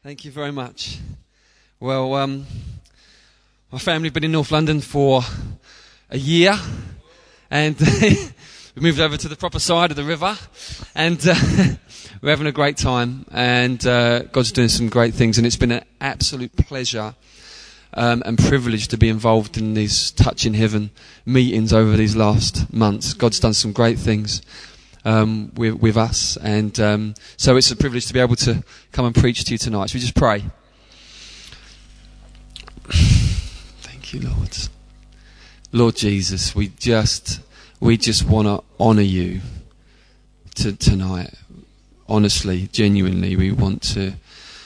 Thank you very much. Well, my family have been in North London for a year, and we moved over to the proper side of the river, and we're having a great time, and God's doing some great things, and it's been an absolute pleasure and privilege to be involved in these Touching Heaven meetings over these last months. God's done some great things with us, and so it's a privilege to be able to come and preach to you tonight. Should we just pray? Thank you, Lord. Lord Jesus, we just want to honour you tonight. Honestly, genuinely, we want to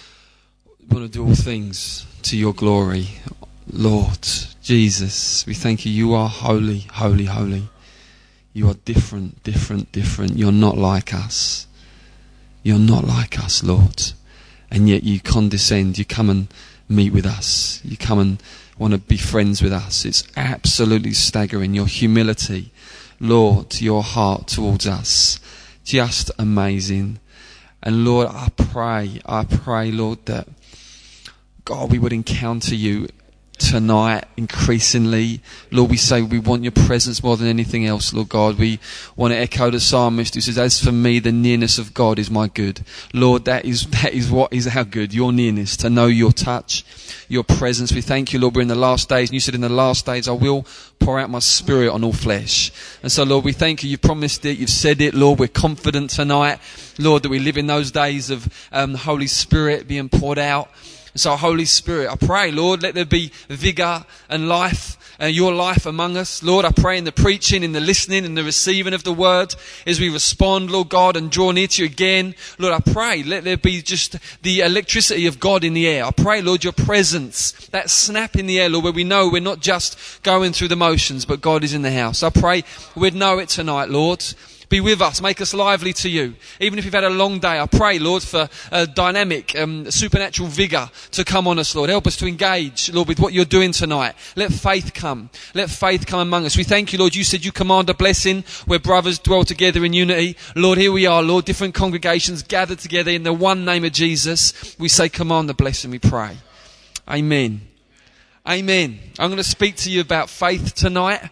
do all things to your glory. Lord Jesus, we thank you. You are holy, holy, holy. You are different. You're not like us. You're not like us, Lord. And yet you condescend. You come and meet with us. You come and want to be friends with us. It's absolutely staggering. Your humility, Lord, your heart towards us. Just amazing. And Lord, I pray, Lord, that God, we would encounter you tonight increasingly. Lord, we say we want your presence more than anything else, Lord God. We want to echo the psalmist who says, as for me, the nearness of God is my good. Lord, that is what is our good, your nearness, to know your touch, your presence. We thank you, Lord, we're in the last days, and you said in the last days I will pour out my spirit on all flesh. And so, Lord, we thank you. You've promised it, you've said it, Lord. We're confident tonight, Lord, that we live in those days of the Holy Spirit being poured out. So, Holy Spirit, I pray, Lord, let there be vigour and life, your life among us. Lord, I pray in the preaching, in the listening, in the receiving of the word, as we respond, Lord God, and draw near to you again. Lord, I pray, let there be just the electricity of God in the air. I pray, Lord, your presence, that snap in the air, Lord, where we know we're not just going through the motions, but God is in the house. I pray we'd know it tonight, Lord. Be with us, make us lively to you. Even if you've had a long day, I pray, Lord, for a dynamic, supernatural vigour to come on us, Lord. Help us to engage, Lord, with what you're doing tonight. Let faith come. Let faith come among us. We thank you, Lord. You said you command a blessing where brothers dwell together in unity. Lord, here we are, Lord, different congregations gathered together in the one name of Jesus. We say command the blessing, we pray. Amen. Amen. I'm going to speak to you about faith tonight.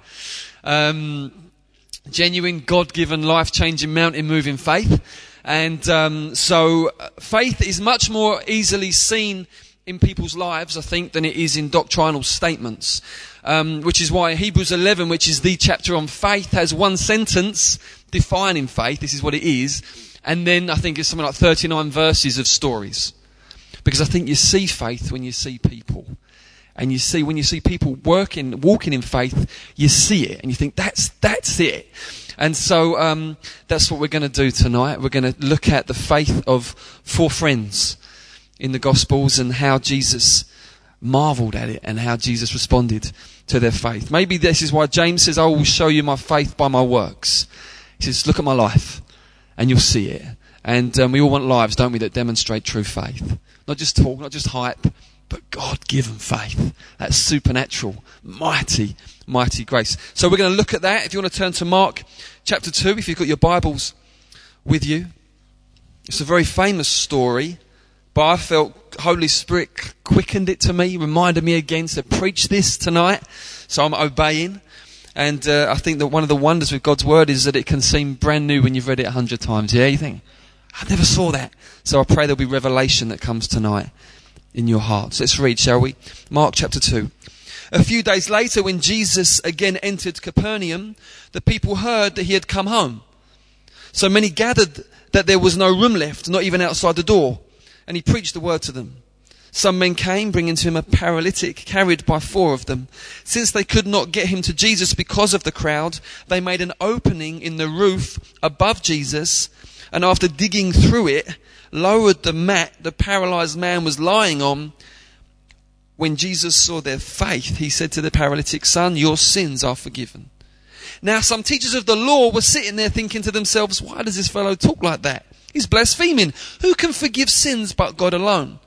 Genuine, God-given, life-changing, mountain-moving faith. And so faith is much more easily seen in people's lives, I think, than it is in doctrinal statements. Which is why Hebrews 11, which is the chapter on faith, has one sentence defining faith. This is what it is. And then I think it's something like 39 verses of stories. Because I think you see faith when you see people. And you see, when you see people walking in faith, you see it, and you think, that's it. And so, that's what we're going to do tonight. We're going to look at the faith of 4 friends in the Gospels and how Jesus marveled at it and how Jesus responded to their faith. Maybe this is why James says, I will show you my faith by my works. He says, look at my life and you'll see it. And we all want lives, don't we, that demonstrate true faith. Not just talk, not just hype, but God-given faith. That's supernatural, mighty, mighty grace. So we're going to look at that. If you want to turn to Mark chapter 2, if you've got your Bibles with you. It's a very famous story, but I felt Holy Spirit quickened it to me, reminded me again to preach this tonight. So I'm obeying. And I think that one of the wonders with God's word is that it can seem brand new when you've read it 100 times. Yeah, you think, I never saw that. So I pray there'll be revelation that comes tonight in your hearts. Let's read, shall we? Mark chapter 2. A few days later, when Jesus again entered Capernaum, the people heard that he had come home. So many gathered that there was no room left, not even outside the door. And he preached the word to them. Some men came, bringing to him a paralytic, carried by 4 of them. Since they could not get him to Jesus because of the crowd, they made an opening in the roof above Jesus, and after digging through it, lowered the mat the paralyzed man was lying on. When Jesus saw their faith, he said to the paralytic, son, your sins are forgiven. Now some teachers of the law were sitting there thinking to themselves, why does this fellow talk like that? He's blaspheming. Who can forgive sins but God alone?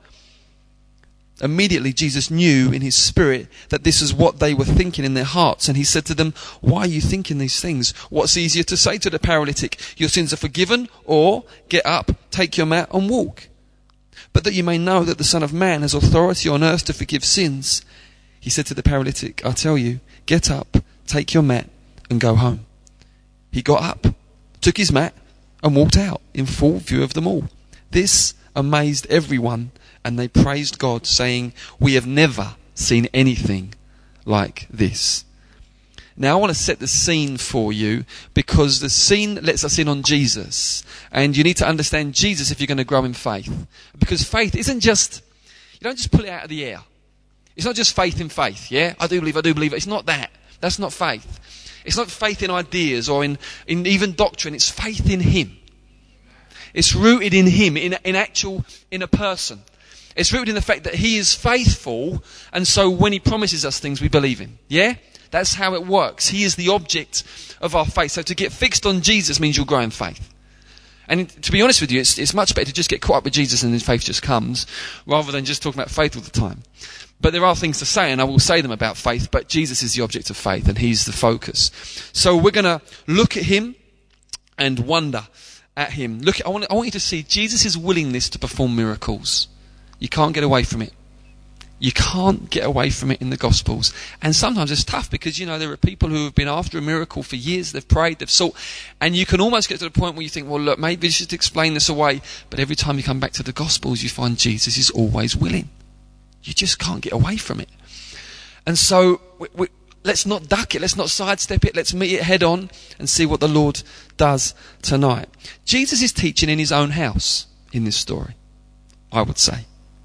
Immediately Jesus knew in his spirit that this is what they were thinking in their hearts. And he said to them, why are you thinking these things? What's easier to say to the paralytic? Your sins are forgiven, or get up, take your mat and walk. But that you may know that the Son of Man has authority on earth to forgive sins, he said to the paralytic, I tell you, get up, take your mat, and go home. He got up, took his mat, and walked out in full view of them all. This amazed everyone, and they praised God, saying, we have never seen anything like this. Now I want to set the scene for you, because the scene lets us in on Jesus. And you need to understand Jesus if you're going to grow in faith. Because faith isn't just, you don't just pull it out of the air. It's not just faith in faith, yeah? I do believe. It's not that. That's not faith. It's not faith in ideas or in even doctrine. It's faith in Him. It's rooted in Him, in a person. It's rooted in the fact that He is faithful, and so when He promises us things, we believe Him. Yeah? That's how it works. He is the object of our faith. So to get fixed on Jesus means you'll grow in faith. And to be honest with you, it's much better to just get caught up with Jesus and then faith just comes, rather than just talking about faith all the time. But there are things to say, and I will say them about faith, but Jesus is the object of faith, and He's the focus. So we're going to look at Him and wonder at Him. I want you to see Jesus' willingness to perform miracles. You can't get away from it. You can't get away from it in the Gospels. And sometimes it's tough because, there are people who have been after a miracle for years. They've prayed, they've sought. And you can almost get to the point where you think, well, look, maybe you should explain this away. But every time you come back to the Gospels, you find Jesus is always willing. You just can't get away from it. And so let's not duck it. Let's not sidestep it. Let's meet it head on and see what the Lord does tonight. Jesus is teaching in His own house in this story, I would say.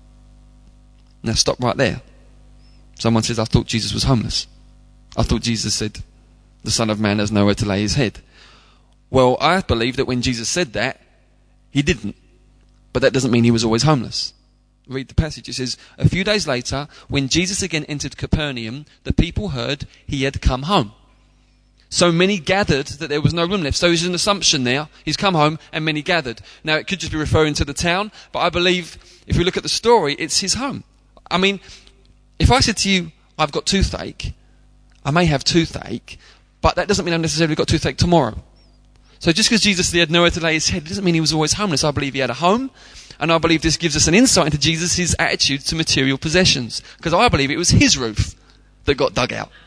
Now stop right there. Someone says, I thought Jesus was homeless. I thought Jesus said, the Son of Man has nowhere to lay His head. Well, I believe that when Jesus said that, He didn't. But that doesn't mean He was always homeless. Read the passage. It says, a few days later, when Jesus again entered Capernaum, the people heard He had come home. So many gathered that there was no room left. So there's an assumption there. He's come home and many gathered. Now it could just be referring to the town, but I believe if we look at the story, it's His home. I mean, if I said to you, I've got toothache, I may have toothache, but that doesn't mean I've necessarily got toothache tomorrow. So just because Jesus had nowhere to lay His head, it doesn't mean He was always homeless. I believe He had a home, and I believe this gives us an insight into Jesus' attitude to material possessions. Because I believe it was His roof that got dug out.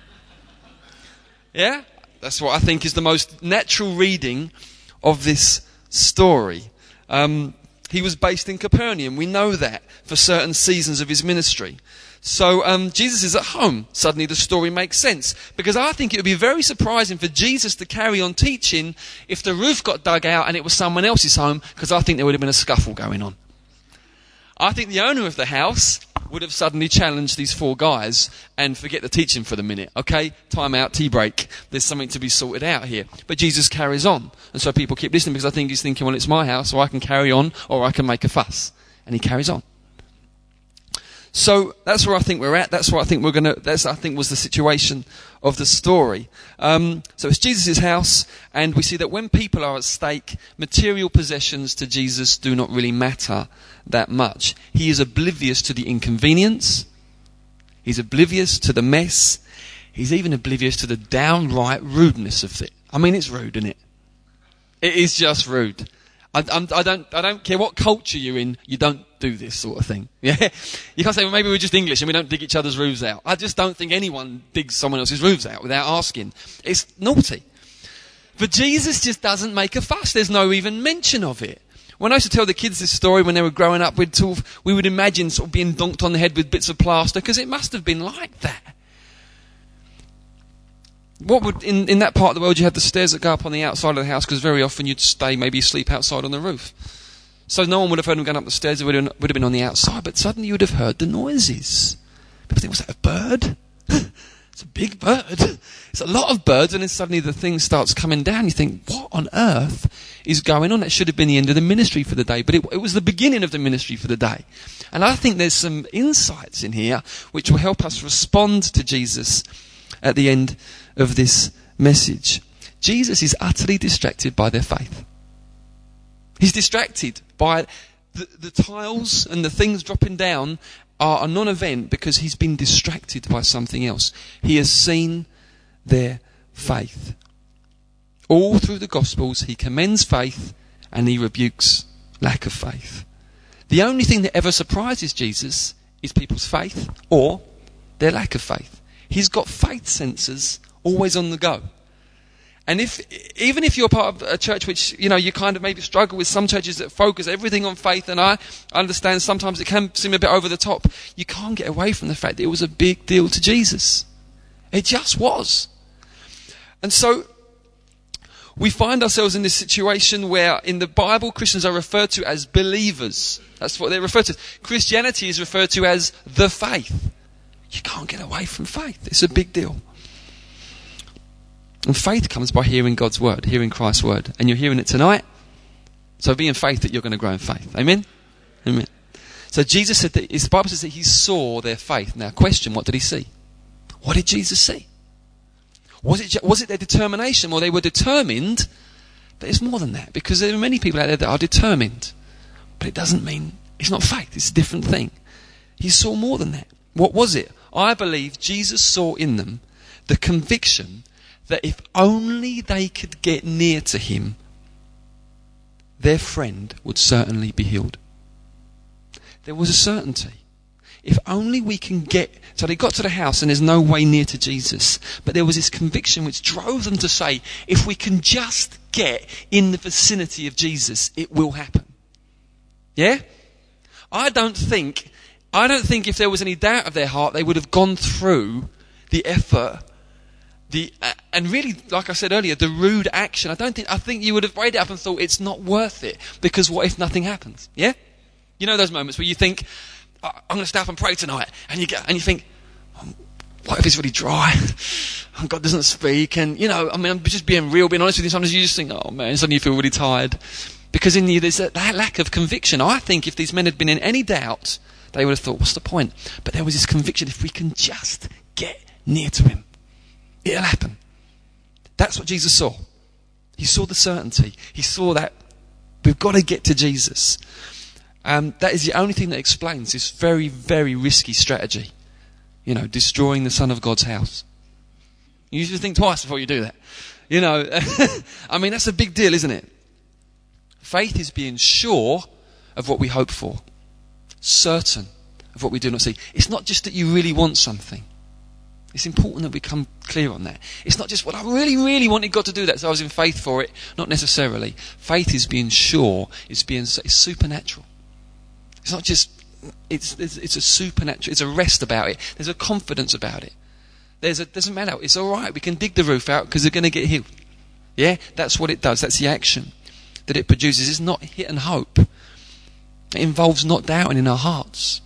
Yeah? That's what I think is the most natural reading of this story. He was based in Capernaum. We know that for certain seasons of His ministry. So Jesus is at home. Suddenly the story makes sense. Because I think it would be very surprising for Jesus to carry on teaching if the roof got dug out and it was someone else's home, because I think there would have been a scuffle going on. I think the owner of the house would have suddenly challenged these four guys and forget the teaching for the minute. Okay, time out, tea break. There's something to be sorted out here. But Jesus carries on. And so people keep listening because I think He's thinking, well, it's my house, so I can carry on or I can make a fuss. And He carries on. So that's where I think we're at. That's what I think was the situation of the story. So it's Jesus' house, and we see that when people are at stake, material possessions to Jesus do not really matter that much. He is oblivious to the inconvenience. He's oblivious to the mess. He's even oblivious to the downright rudeness of it. I mean, it's rude, isn't it? It is just rude. I don't care what culture you're in, you don't do this sort of thing. Yeah? You can't say, well, maybe we're just English and we don't dig each other's roofs out. I just don't think anyone digs someone else's roofs out without asking. It's naughty. But Jesus just doesn't make a fuss. There's no even mention of it. When I used to tell the kids this story when they were growing up, we would imagine sort of being donked on the head with bits of plaster, because it must have been like that. What would in that part of the world, you had the stairs that go up on the outside of the house, because very often you'd maybe sleep outside on the roof. So no one would have heard them going up the stairs. It would have been on the outside, but suddenly you would have heard the noises. People think, was that a bird? It's a big bird. It's a lot of birds, and then suddenly the thing starts coming down. You think, what on earth is going on? That should have been the end of the ministry for the day, but it was the beginning of the ministry for the day. And I think there's some insights in here which will help us respond to Jesus at the end of this message. Jesus is utterly distracted by their faith. He's distracted by the tiles and the things dropping down are a non-event because he's been distracted by something else. He has seen their faith. All through the Gospels, he commends faith and he rebukes lack of faith. The only thing that ever surprises Jesus is people's faith or their lack of faith. He's got faith sensors always on the go. And even if you're part of a church which, you kind of maybe struggle with some churches that focus everything on faith, and I understand sometimes it can seem a bit over the top, you can't get away from the fact that it was a big deal to Jesus. It just was. And so we find ourselves in this situation where in the Bible, Christians are referred to as believers. That's what they're referred to. Christianity is referred to as the faith. You can't get away from faith. It's a big deal. And faith comes by hearing God's word, hearing Christ's word. And you're hearing it tonight. So be in faith that you're going to grow in faith. Amen? Amen. So Jesus said that, the Bible says that he saw their faith. Now question, what did he see? What did Jesus see? Was it their determination? Well, they were determined, but it's more than that. Because there are many people out there that are determined. But it doesn't mean, it's not faith, it's a different thing. He saw more than that. What was it? I believe Jesus saw in them the conviction that if only they could get near to him, their friend would certainly be healed. There was a certainty. If only we can get... So they got to the house and there's no way near to Jesus. But there was this conviction which drove them to say, if we can just get in the vicinity of Jesus, it will happen. Yeah? I don't think if there was any doubt of their heart, they would have gone through the effort, and really, like I said earlier, the rude action. I think you would have weighed it up and thought it's not worth it, because what if nothing happens? Yeah? You know those moments where you think, I'm going to stay up and pray tonight, and you think, what if it's really dry? And God doesn't speak, and I'm just being real, being honest with you. Sometimes you just think, oh man, suddenly you feel really tired, because in you there's that lack of conviction. I think if these men had been in any doubt, they would have thought, what's the point? But there was this conviction, if we can just get near to him, it'll happen. That's what Jesus saw. He saw the certainty. He saw that we've got to get to Jesus. That is the only thing that explains this very, very risky strategy. Destroying the Son of God's house. You usually think twice before you do that. I mean, that's a big deal, isn't it? Faith is being sure of what we hope for. Certain of what we do not see. It's not just that you really want something. It's important that we come clear on that. It's not just what I really, really wanted God to do that, so I was in faith for it. Not necessarily. Faith is being sure. It's supernatural. It's not just. It's a supernatural. It's a rest about it. There's a confidence about it. Doesn't matter. It's all right. We can dig the roof out because they're going to get healed. Yeah, that's what it does. That's the action that it produces. It's not hit and hope. It involves not doubting in our hearts.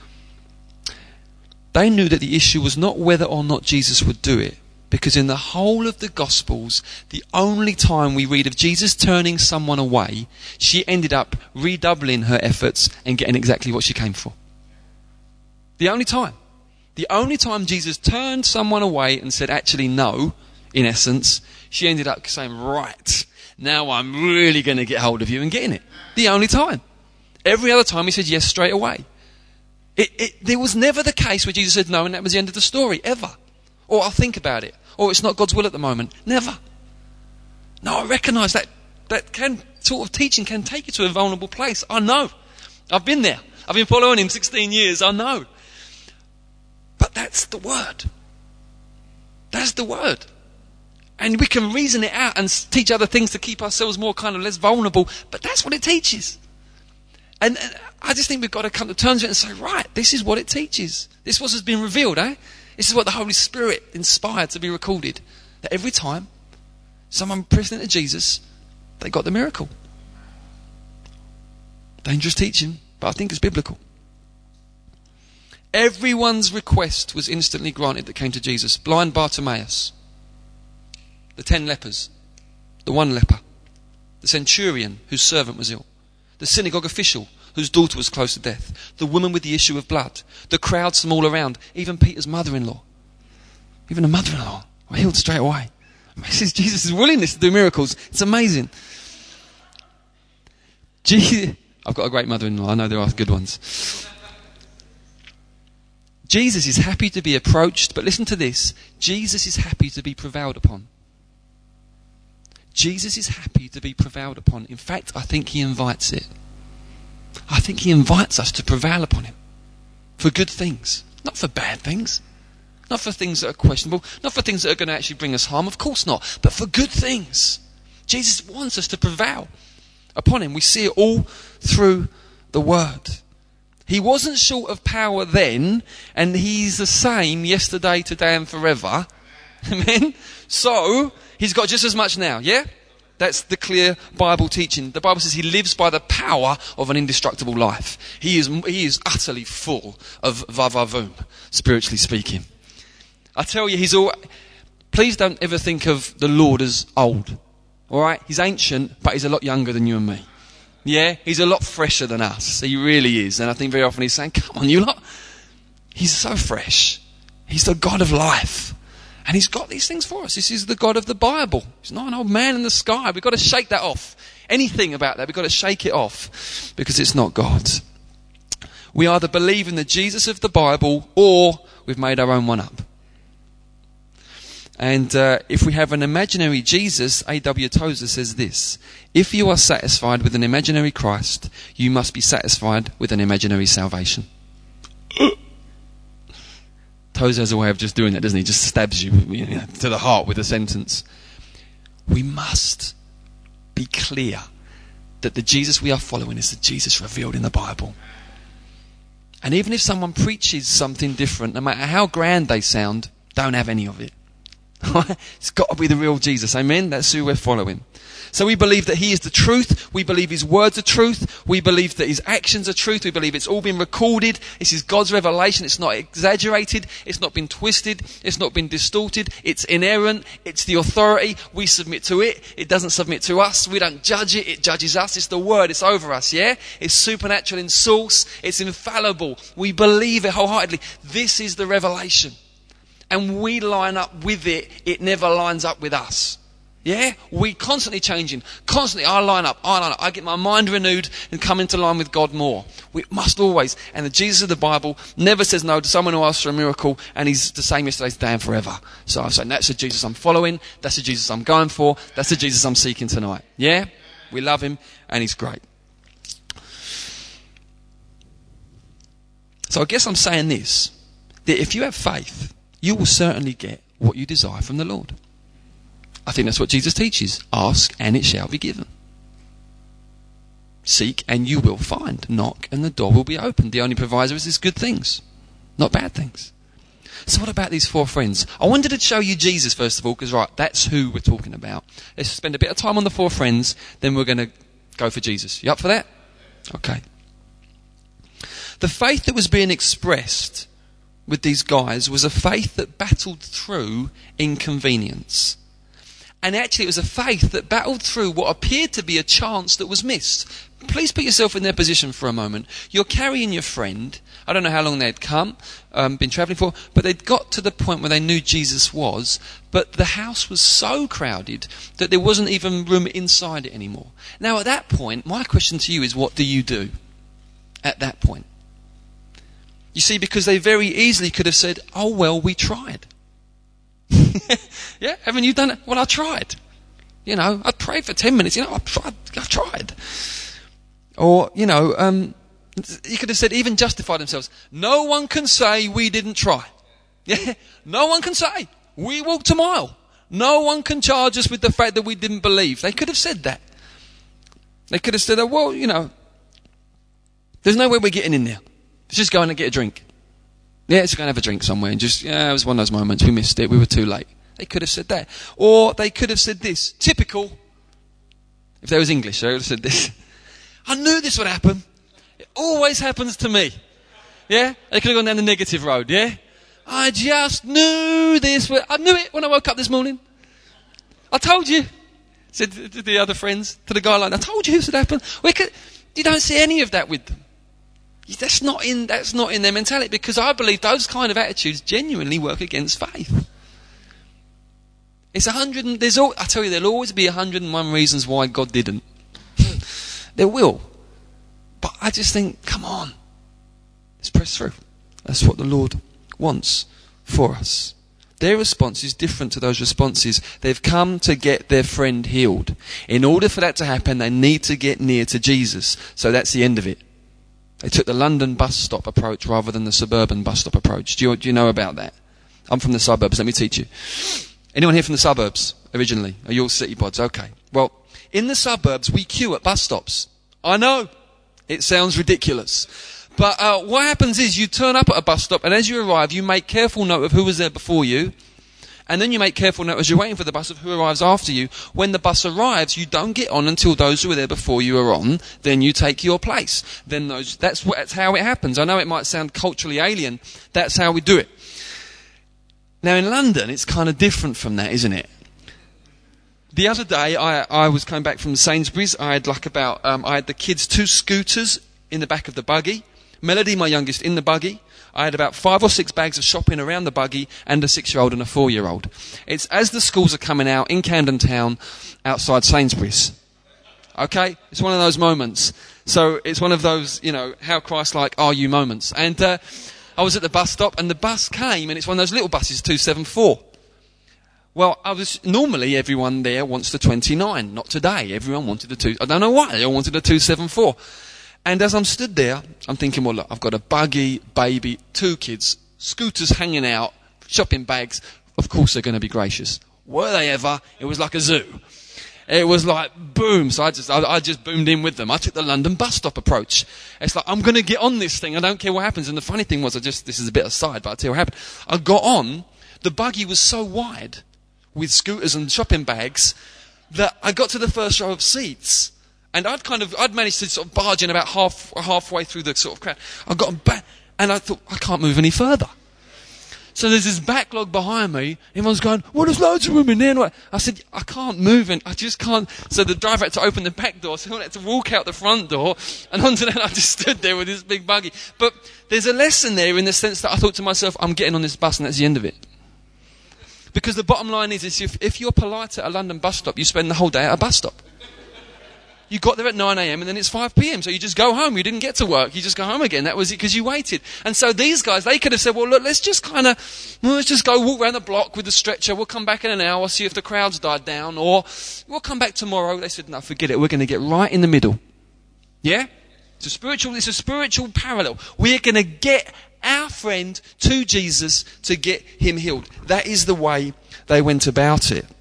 They knew that the issue was not whether or not Jesus would do it, because in the whole of the Gospels, the only time we read of Jesus turning someone away, she ended up redoubling her efforts and getting exactly what she came for. The only time. The only time Jesus turned someone away and said, actually no, in essence, she ended up saying, right, now I'm really going to get hold of you and getting it. The only time. Every other time he said yes straight away. There was never the case where Jesus said no and that was the end of the story, ever. Or I'll think about it. Or it's not God's will at the moment. Never. No, I recognise that sort of teaching can take you to a vulnerable place. I know. I've been there. I've been following him 16 years. I know. But that's the word. That's the word. And we can reason it out and teach other things to keep ourselves more kind of less vulnerable. But that's what it teaches. And I just think we've got to come to terms with it and say, right, this is what it teaches. This is what has been revealed, eh? This is what the Holy Spirit inspired to be recorded. That every time someone pressed into Jesus, they got the miracle. Dangerous teaching, but I think it's biblical. Everyone's request was instantly granted that came to Jesus. Blind Bartimaeus, the 10 lepers, the 1 leper, the centurion whose servant was ill, the synagogue official whose daughter was close to death, the woman with the issue of blood, the crowds from all around, even Peter's mother-in-law. Even the mother-in-law were healed straight away. This is Jesus' willingness to do miracles. It's amazing. I've got a great mother-in-law. I know there are good ones. Jesus is happy to be approached, but listen to this. Jesus is happy to be prevailed upon. Jesus is happy to be prevailed upon. In fact, I think he invites it. I think he invites us to prevail upon him for good things, not for bad things, not for things that are questionable, not for things that are going to actually bring us harm, of course not, but for good things. Jesus wants us to prevail upon him. We see it all through the word. He wasn't short of power then, and he's the same yesterday, today and forever. Amen? So, he's got just as much now, yeah? That's the clear Bible teaching. The Bible says he lives by the power of an indestructible life. He is utterly full of vavavoom, spiritually speaking. I tell you, please don't ever think of the Lord as old. Alright? He's ancient, but he's a lot younger than you and me. Yeah? He's a lot fresher than us. He really is. And I think very often he's saying, come on, you lot. He's so fresh. He's the God of life. And he's got these things for us. This is the God of the Bible. He's not an old man in the sky. We've got to shake that off. Anything about that, we've got to shake it off. Because it's not God. We either believe in the Jesus of the Bible, or we've made our own one up. And if we have an imaginary Jesus, A.W. Tozer says this: if you are satisfied with an imaginary Christ, you must be satisfied with an imaginary salvation. Tozer has a way of just doing that, doesn't he? Just stabs you, to the heart with a sentence. We must be clear that the Jesus we are following is the Jesus revealed in the Bible. And even if someone preaches something different, no matter how grand they sound, don't have any of it. It's got to be the real Jesus. Amen? That's who we're following. So we believe that he is the truth. We believe his words are truth. We believe that his actions are truth. We believe it's all been recorded. This is God's revelation. It's not exaggerated. It's not been twisted. It's not been distorted. It's inerrant. It's the authority. We submit to it. It doesn't submit to us. We don't judge it. It judges us. It's the word. It's over us, yeah? It's supernatural in source. It's infallible. We believe it wholeheartedly. This is the revelation. And we line up with it. It never lines up with us. Yeah? We constantly changing. Constantly, I line up. I get my mind renewed and come into line with God more. We must always. And the Jesus of the Bible never says no to someone who asks for a miracle, and he's the same yesterday, today and forever. So I'm saying, that's the Jesus I'm following. That's the Jesus I'm going for. That's the Jesus I'm seeking tonight. Yeah? We love him, and he's great. So I guess I'm saying this, that if you have faith, you will certainly get what you desire from the Lord. I think that's what Jesus teaches. Ask and it shall be given. Seek and you will find. Knock and the door will be opened. The only proviso is good things, not bad things. So what about these four friends? I wanted to show you Jesus first of all, because that's who we're talking about. Let's spend a bit of time on the four friends, then we're going to go for Jesus. You up for that? Okay. The faith that was being expressed with these guys was a faith that battled through inconvenience. And actually it was a faith that battled through what appeared to be a chance that was missed. Please put yourself in their position for a moment. You're carrying your friend. I don't know how long they'd come, been travelling for, but they'd got to the point where they knew Jesus was, but the house was so crowded that there wasn't even room inside it anymore. Now at that point, my question to you is, what do you do at that point? You see, because they very easily could have said, oh well, we tried. Yeah, haven't you done it? Well, I tried. I prayed for 10 minutes. I've tried. Or, you could have said, even justified themselves. No one can say we didn't try. Yeah, no one can say we walked a mile. No one can charge us with the fact that we didn't believe. They could have said that. They could have said, well, there's no way we're getting in there. Let's just go in and get a drink. Yeah, let's go and have a drink somewhere. And it was one of those moments. We missed it. We were too late. They could have said that. Or they could have said this. Typical. If they was English, they would have said this. I knew this would happen. It always happens to me. Yeah? They could have gone down the negative road, yeah? I just knew this. I knew it when I woke up this morning. I told you. Said to the other friends, to the guy like, I told you this would happen. You don't see any of that with them. That's not in their mentality, because I believe those kind of attitudes genuinely work against faith. It's I tell you, there'll always be 101 reasons why God didn't. There will. But I just think, come on. Let's press through. That's what the Lord wants for us. Their response is different to those responses. They've come to get their friend healed. In order for that to happen, they need to get near to Jesus. So that's the end of it. They took the London bus stop approach rather than the suburban bus stop approach. Do you know about that? I'm from the suburbs. Let me teach you. Anyone here from the suburbs originally? Are you all city pods? Okay. Well, in the suburbs, we queue at bus stops. I know. It sounds ridiculous. But what happens is you turn up at a bus stop, and as you arrive, you make careful note of who was there before you. And then you make careful note as you're waiting for the bus of who arrives after you. When the bus arrives, you don't get on until those who were there before you are on. Then you take your place. That's how it happens. I know it might sound culturally alien. That's how we do it. Now in London, it's kind of different from that, isn't it? The other day, I was coming back from Sainsbury's. I had I had the kids' 2 scooters in the back of the buggy. Melody, my youngest, in the buggy. I had about 5 or 6 bags of shopping around the buggy and a 6-year-old and a 4-year-old. It's as the schools are coming out in Camden Town outside Sainsbury's. Okay? It's one of those moments. So it's one of those, how Christ-like are you moments. And I was at the bus stop and the bus came and it's one of those little buses, 274. Well, normally everyone there wants the 29. Not today. Everyone wanted the 2. I don't know why. They all wanted the 274. And as I'm stood there, I'm thinking, well, look, I've got a buggy, baby, 2 kids, scooters hanging out, shopping bags. Of course they're going to be gracious. Were they ever? It was like a zoo. It was like, boom. So I just boomed in with them. I took the London bus stop approach. It's like, I'm going to get on this thing. I don't care what happens. And the funny thing was, this is a bit aside, but I'll tell you what happened. I got on. The buggy was so wide with scooters and shopping bags that I got to the first row of seats. And I'd managed to sort of barge in about halfway through the sort of crowd. I got back, and I thought, I can't move any further. So there's this backlog behind me. Everyone's going, well, there's loads of women there. I said, I can't move, and I just can't. So the driver had to open the back door, so I had to walk out the front door, and onto that I just stood there with this big buggy. But there's a lesson there in the sense that I thought to myself, I'm getting on this bus, and that's the end of it. Because the bottom line is if you're polite at a London bus stop, you spend the whole day at a bus stop. You got there at 9 a.m. and then it's 5 p.m. So you just go home. You didn't get to work. You just go home again. That was it because you waited. And so these guys, they could have said, well, look, let's just go walk around the block with the stretcher. We'll come back in an hour, see if the crowd's died down. Or we'll come back tomorrow. They said, no, forget it. We're going to get right in the middle. Yeah? It's a spiritual parallel. We're going to get our friend to Jesus to get him healed. That is the way they went about it.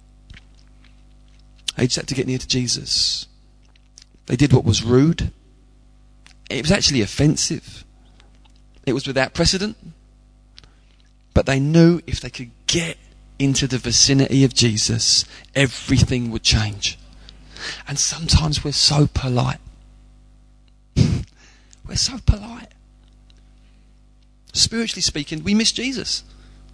They just had to get near to Jesus. They did what was rude. It was actually offensive. It was without precedent. But they knew if they could get into the vicinity of Jesus, everything would change. And sometimes we're so polite. We're so polite. Spiritually speaking, we miss Jesus.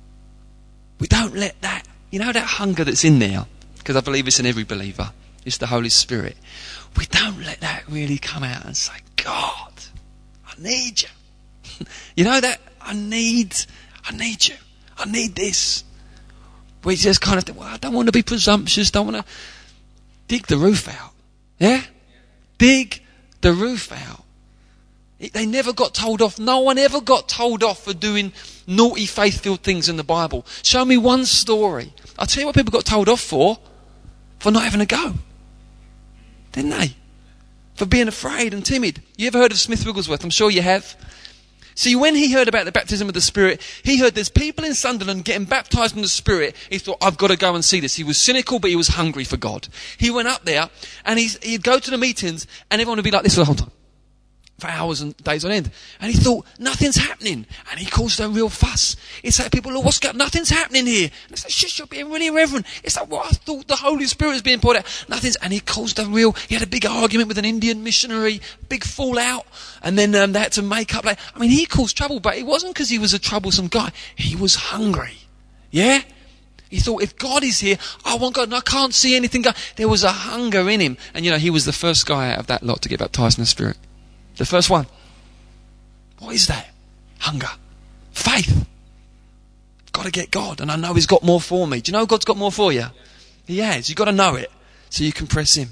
We don't let that hunger that's in there, because I believe it's in every believer, it's the Holy Spirit. We don't let that really come out and say, God, I need you. You know that? I need you. I need this. We just kind of think, well, I don't want to be presumptuous, don't want to dig the roof out. Yeah? Dig the roof out. They never got told off. No one ever got told off for doing naughty, faith-filled things in the Bible. Show me one story. I'll tell you what people got told off for not having a go. Didn't they? For being afraid and timid. You ever heard of Smith Wigglesworth? I'm sure you have. See, when he heard about the baptism of the Spirit, he heard there's people in Sunderland getting baptised in the Spirit. He thought, I've got to go and see this. He was cynical, but he was hungry for God. He went up there, and he'd go to the meetings, and everyone would be like this the whole time. For hours and days on end. And he thought, nothing's happening. And he caused a real fuss. It's like, people, look, what's going on? Nothing's happening here. And it's like, shush, you're being really irreverent. It's like, what? I thought the Holy Spirit was being poured out. Nothing's, and he had a big argument with an Indian missionary, big fallout. And then they had to make up. He caused trouble, but it wasn't because he was a troublesome guy. He was hungry. Yeah? He thought, if God is here, I want God, and I can't see anything go. There was a hunger in him. And he was the first guy out of that lot to get baptized in the Spirit. The first one. What is that? Hunger. Faith. Got to get God. And I know he's got more for me. Do you know God's got more for you? He has. You've got to know it so you can press him.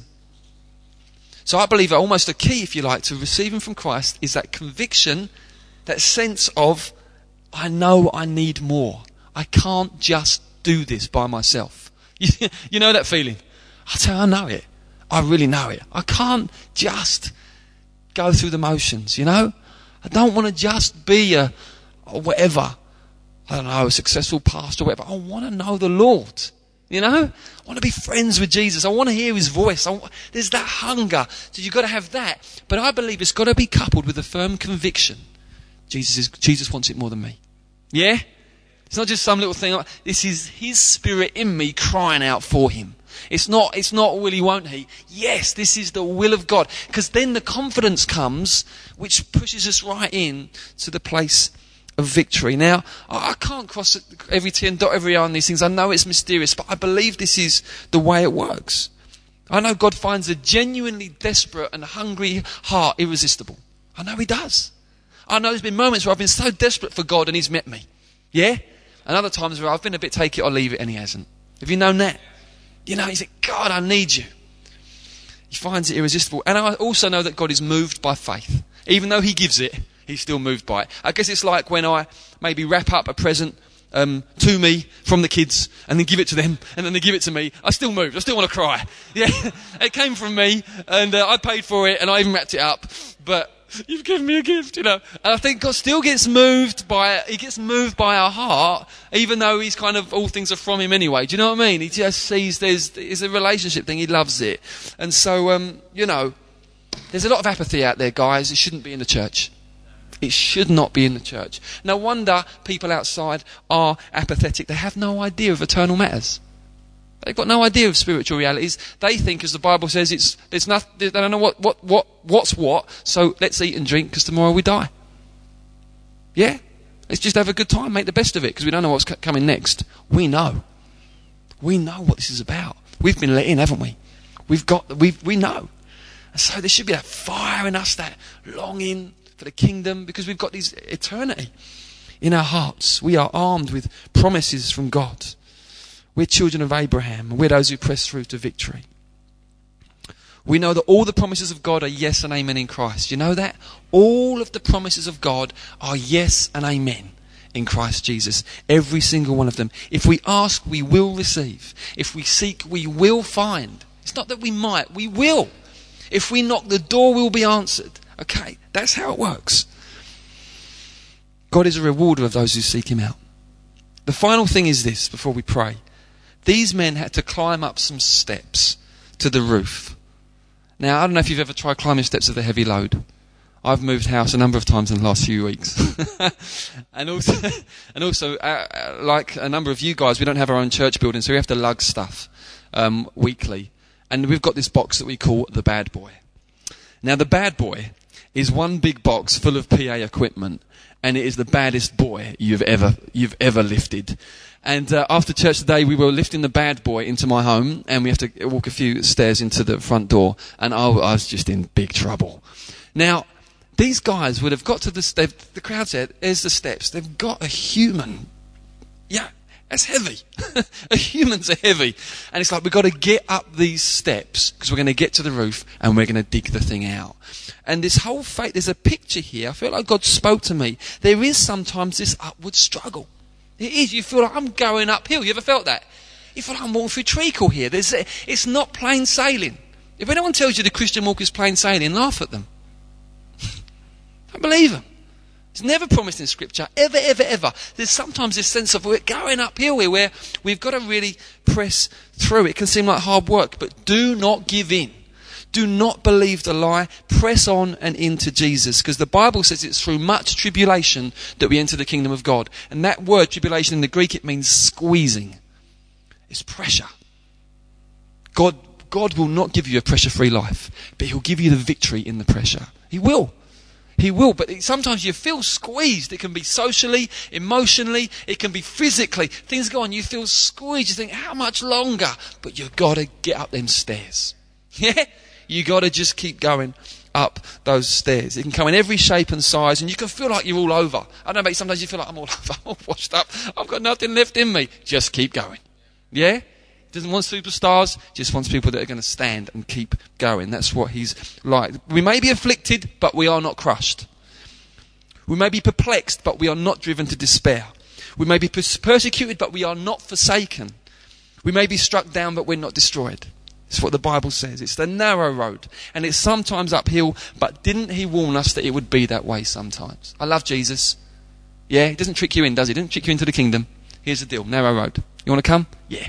So I believe almost a key, if you like, to receiving from Christ is that conviction, that sense of, I know I need more. I can't just do this by myself. You know that feeling? I know it. I really know it. I can't just go through the motions, you know? I don't want to just be a whatever, I don't know, a successful pastor or whatever. I want to know the Lord, you know? I want to be friends with Jesus. I want to hear his voice. There's that hunger. So you've got to have that. But I believe it's got to be coupled with a firm conviction. Jesus wants it more than me. Yeah? It's not just some little thing. This is his spirit in me crying out for him. It's not will he, won't he? Yes, this is the will of God. Because then the confidence comes, which pushes us right in to the place of victory. Now, I can't cross every T and dot every I on these things. I know it's mysterious, but I believe this is the way it works. I know God finds a genuinely desperate and hungry heart irresistible. I know he does. I know there's been moments where I've been so desperate for God and he's met me. Yeah? And other times where I've been a bit take it or leave it and he hasn't. Have you known that? You know, he said, God, I need you. He finds it irresistible. And I also know that God is moved by faith. Even though he gives it, he's still moved by it. I guess it's like when I maybe wrap up a present to me from the kids and then give it to them and then they give it to me. I still moved. I still want to cry. Yeah, it came from me and I paid for it and I even wrapped it up. But you've given me a gift, you know. And I think God still gets moved by it. He gets moved by our heart, even though he's kind of, all things are from him anyway. Do you know what I mean? He just sees there's a relationship thing. He loves it. And so, you know, there's a lot of apathy out there, guys. It shouldn't be in the church. It should not be in the church. No wonder people outside are apathetic. They have no idea of eternal matters. They've got no idea of spiritual realities. They think, as the Bible says, there's nothing. They don't know what's what. So let's eat and drink because tomorrow we die. Yeah, let's just have a good time, make the best of it because we don't know what's coming next. We know what this is about. We've been let in, haven't we? We know. And so there should be that fire in us, that longing for the kingdom, because we've got this eternity in our hearts. We are armed with promises from God. We're children of Abraham. We're those who press through to victory. We know that all the promises of God are yes and amen in Christ. You know that? All of the promises of God are yes and amen in Christ Jesus. Every single one of them. If we ask, we will receive. If we seek, we will find. It's not that we might, we will. If we knock, the door will be answered. Okay, that's how it works. God is a rewarder of those who seek him out. The final thing is this, before we pray. These men had to climb up some steps to the roof. Now, I don't know if you've ever tried climbing steps with a heavy load. I've moved house a number of times in the last few weeks. and also, like a number of you guys, we don't have our own church building, so we have to lug stuff weekly. And we've got this box that we call the Bad Boy. Now, the Bad Boy is one big box full of PA equipment, and it is the baddest boy you've ever lifted. And after church today, we were lifting the Bad Boy into my home, and we have to walk a few stairs into the front door, and I was just in big trouble. Now, these guys would have got to the crowd said, there's the steps. They've got a human. Yeah, that's heavy. Humans are heavy. And it's like, we've got to get up these steps, because we're going to get to the roof, and we're going to dig the thing out. And this whole faith, there's a picture here. I feel like God spoke to me. There is sometimes this upward struggle. It is. You feel like I'm going uphill. You ever felt that? You feel like I'm walking through treacle here. It's not plain sailing. If anyone tells you the Christian walk is plain sailing, laugh at them. Don't believe them. It's never promised in Scripture. Ever, ever, ever. There's sometimes this sense of we're going uphill here where we've got to really press through. It can seem like hard work, but do not give in. Do not believe the lie. Press on and into Jesus. Because the Bible says it's through much tribulation that we enter the kingdom of God. And that word, tribulation, in the Greek, it means squeezing. It's pressure. God will not give you a pressure-free life. But he'll give you the victory in the pressure. He will. He will. But sometimes you feel squeezed. It can be socially, emotionally. It can be physically. Things go on. You feel squeezed. You think, how much longer? But you've got to get up them stairs. Yeah? You got to just keep going up those stairs. It can come in every shape and size, and you can feel like you're all over. I don't know, but sometimes you feel like I'm all over, I'm all washed up. I've got nothing left in me. Just keep going. Yeah? Doesn't want superstars, just wants people that are going to stand and keep going. That's what he's like. We may be afflicted, but we are not crushed. We may be perplexed, but we are not driven to despair. We may be persecuted, but we are not forsaken. We may be struck down, but we're not destroyed. It's what the Bible says. It's the narrow road. And it's sometimes uphill, but didn't he warn us that it would be that way sometimes? I love Jesus. Yeah, he doesn't trick you in, does he? He doesn't trick you into the kingdom. Here's the deal, narrow road. You want to come? Yeah.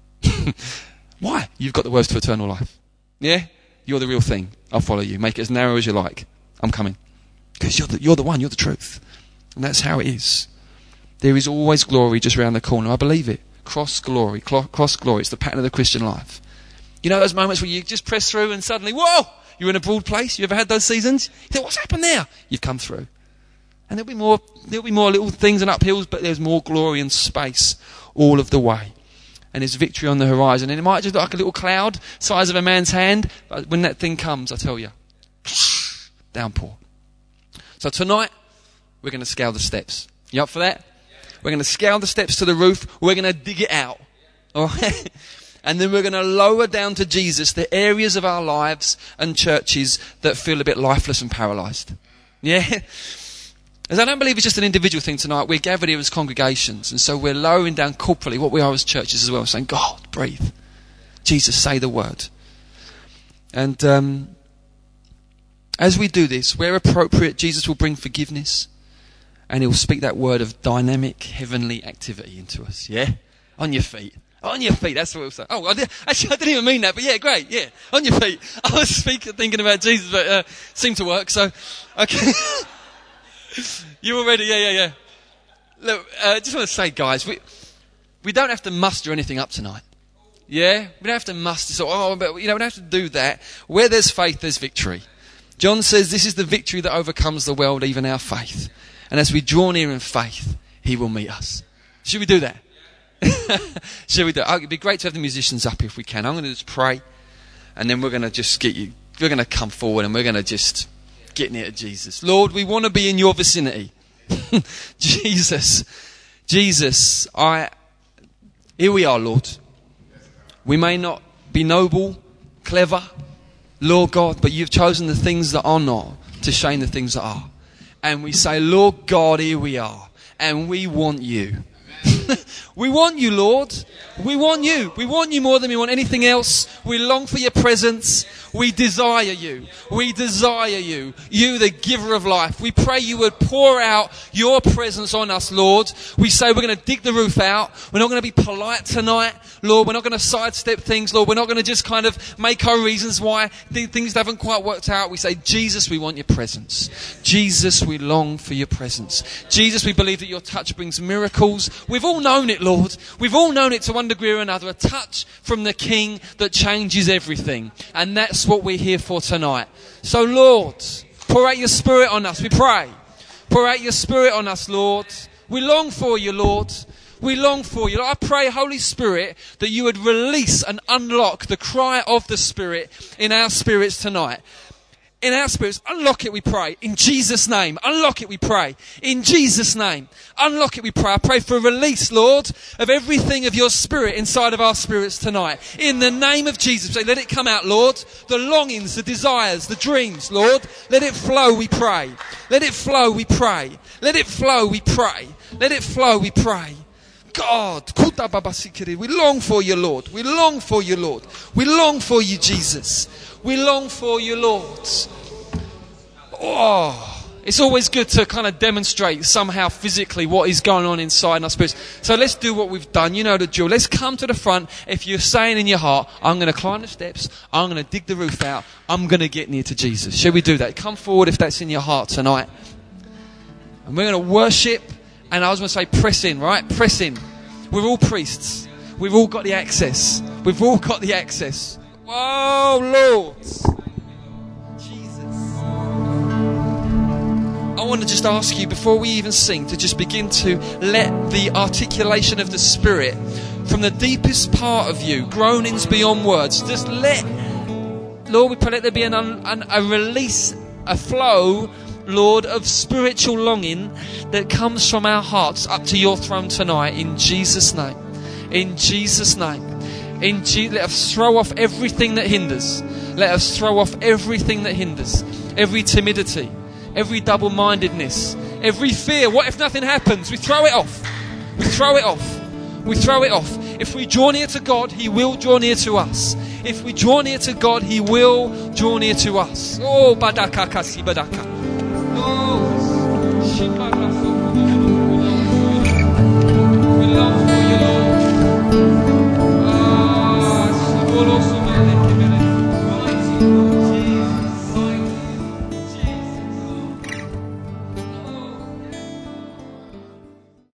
Why? You've got the words to eternal life. Yeah? You're the real thing. I'll follow you. Make it as narrow as you like. I'm coming. Because you're the one, you're the truth. And that's how it is. There is always glory just round the corner. I believe it. Cross glory. It's the pattern of the Christian life. You know those moments where you just press through and suddenly, whoa! You're in a broad place. You ever had those seasons? You think, what's happened there? You've come through. And there'll be more little things and uphills, but there's more glory and space all of the way. And there's victory on the horizon. And it might just look like a little cloud, size of a man's hand, but when that thing comes, I tell you, downpour. So tonight, we're going to scale the steps. You up for that? We're going to scale the steps to the roof. We're going to dig it out. All right? And then we're going to lower down to Jesus the areas of our lives and churches that feel a bit lifeless and paralysed. Yeah? As I don't believe it's just an individual thing tonight. We're gathered here as congregations. And so we're lowering down corporately what we are as churches as well. Saying, God, breathe. Jesus, say the word. And as we do this, where appropriate, Jesus will bring forgiveness. And he'll speak that word of dynamic, heavenly activity into us. Yeah? On your feet. On your feet, that's what we'll say. Oh, I didn't even mean that, but yeah, great, yeah. On your feet. I was thinking about Jesus, but seemed to work, so, okay. You all ready? Yeah. Look, just want to say, guys, we don't have to muster anything up tonight. Yeah? We don't have to muster, but we don't have to do that. Where there's faith, there's victory. John says this is the victory that overcomes the world, even our faith. And as we draw near in faith, he will meet us. Should we do that? Shall we do it? It'd be great to have the musicians up if we can. I'm going to just pray, and then we're going to just we're going to come forward and we're going to just get near to Jesus. Lord, we want to be in your vicinity. Jesus, here we are, Lord. We may not be noble, clever, Lord God, but you've chosen the things that are not to shame the things that are. And we say, Lord God, here we are, and we want you. We want you, Lord. We want you. We want you more than we want anything else. We long for your presence. We desire you. We desire you. You, the giver of life. We pray you would pour out your presence on us, Lord. We say we're going to dig the roof out. We're not going to be polite tonight, Lord. We're not going to sidestep things, Lord. We're not going to just kind of make our reasons why things haven't quite worked out. We say, Jesus, we want your presence. Jesus, we long for your presence. Jesus, we believe that your touch brings miracles. We've all known it, Lord. We've all known it to one degree or another. A touch from the King that changes everything. And that's what we're here for tonight. So, Lord, pour out your Spirit on us, we pray. Pour out your Spirit on us, Lord. We long for you, Lord. We long for you. I pray, Holy Spirit, that you would release and unlock the cry of the Spirit in our spirits tonight. In our spirits, unlock it, we pray. In Jesus' name, unlock it, we pray. In Jesus' name, unlock it, we pray. I pray for a release, Lord, of everything of your Spirit inside of our spirits tonight. In the name of Jesus, say, let it come out, Lord. The longings, the desires, the dreams, Lord. Let it flow, we pray. Let it flow, we pray. Let it flow, we pray. Let it flow, we pray. God, we long for you, Lord. We long for you, Lord. We long for you, Jesus. We long for you, Lord. Oh, it's always good to kind of demonstrate somehow physically what is going on inside our spirits. So let's do what we've done. You know the drill. Let's come to the front. If you're saying in your heart, I'm going to climb the steps. I'm going to dig the roof out. I'm going to get near to Jesus. Shall we do that? Come forward if that's in your heart tonight. And we're going to worship. And I was going to say press in, right? Press in. We're all priests. We've all got the access. We've all got the access. Whoa, Lord. Jesus. I want to just ask you, before we even sing, to just begin to let the articulation of the Spirit from the deepest part of you, groanings beyond words, just let, Lord, we pray let there be a release, a flow, Lord, of spiritual longing that comes from our hearts up to your throne tonight, in Jesus' name. In Jesus' name. Let us throw off everything that hinders. Let us throw off everything that hinders. Every timidity, every double-mindedness, every fear. What if nothing happens? We throw it off. We throw it off. We throw it off. If we draw near to God, He will draw near to us. If we draw near to God, He will draw near to us. Oh, badaka kasi badaka. Oh, shiparaso. We love for you, Lord. Ah, shiboloso mele kebele.